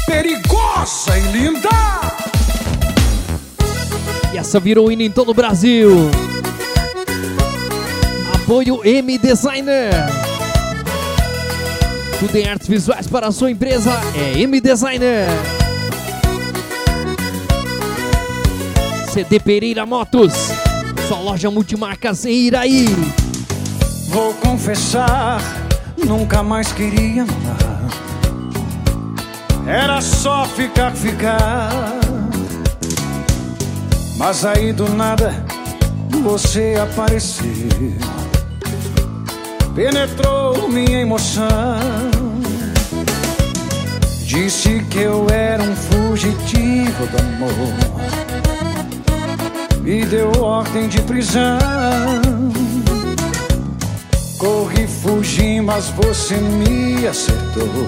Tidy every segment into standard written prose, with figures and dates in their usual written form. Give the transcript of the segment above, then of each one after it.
perigosa e linda. E essa virou hino em todo o Brasil. Apoio M Designer. Tudo em artes visuais para a sua empresa é M Designer. CD Pereira Motos, sua loja multimarcas em Iraí. Vou confessar, nunca mais queria amar. Era só ficar. Mas aí do nada você apareceu, penetrou minha emoção. Disse que eu era um fugitivo do amor, me deu ordem de prisão. Corri, fugi, mas você me acertou,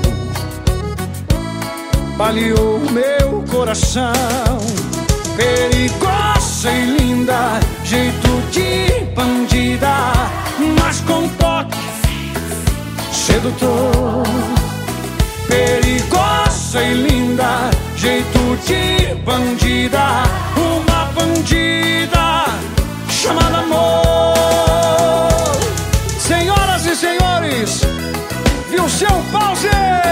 baleou meu coração. Perigosa e linda, jeito de bandida, mas com toque sedutor. Perigosa e linda, jeito de bandida, uma bandida chamada amor. Senhoras e senhores, viu seu pause?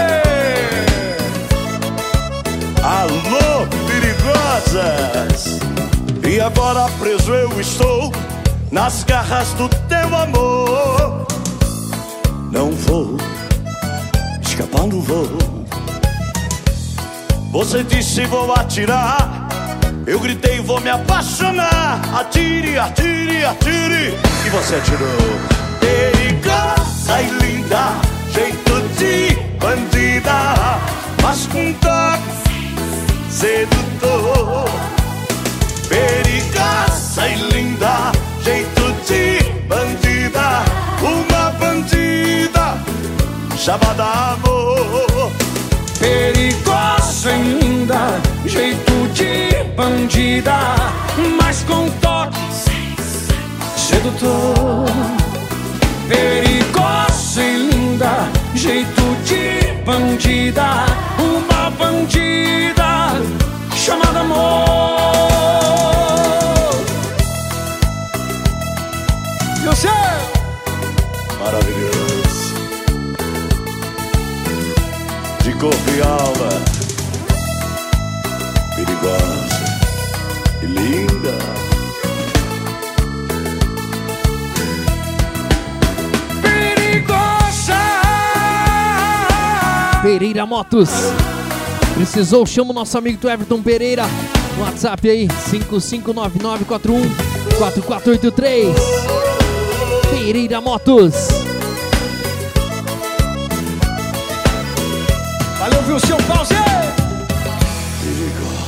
Alô, perigosas! E agora preso eu estou nas garras do teu amor. Não vou, escapar não vou. Você disse vou atirar, eu gritei vou me apaixonar. Atire, atire, atire, e você atirou. Perigosa e linda, jeito de bandida, mas com toque sedutor. Perigosa e linda, jeito de bandida, uma bandida chamada amor. Perigosa e linda, jeito de bandida, mas com toque sedutor. Perigosa e linda, jeito de bandida, uma bandida chamada amor. E o céu? Maravilhoso, de corpo e alma, perigosa e linda. Pereira Motos. Precisou? Chama o nosso amigo Everton Pereira. WhatsApp aí, 5599414483. Pereira Motos. Valeu, viu seu pause? Perigosa.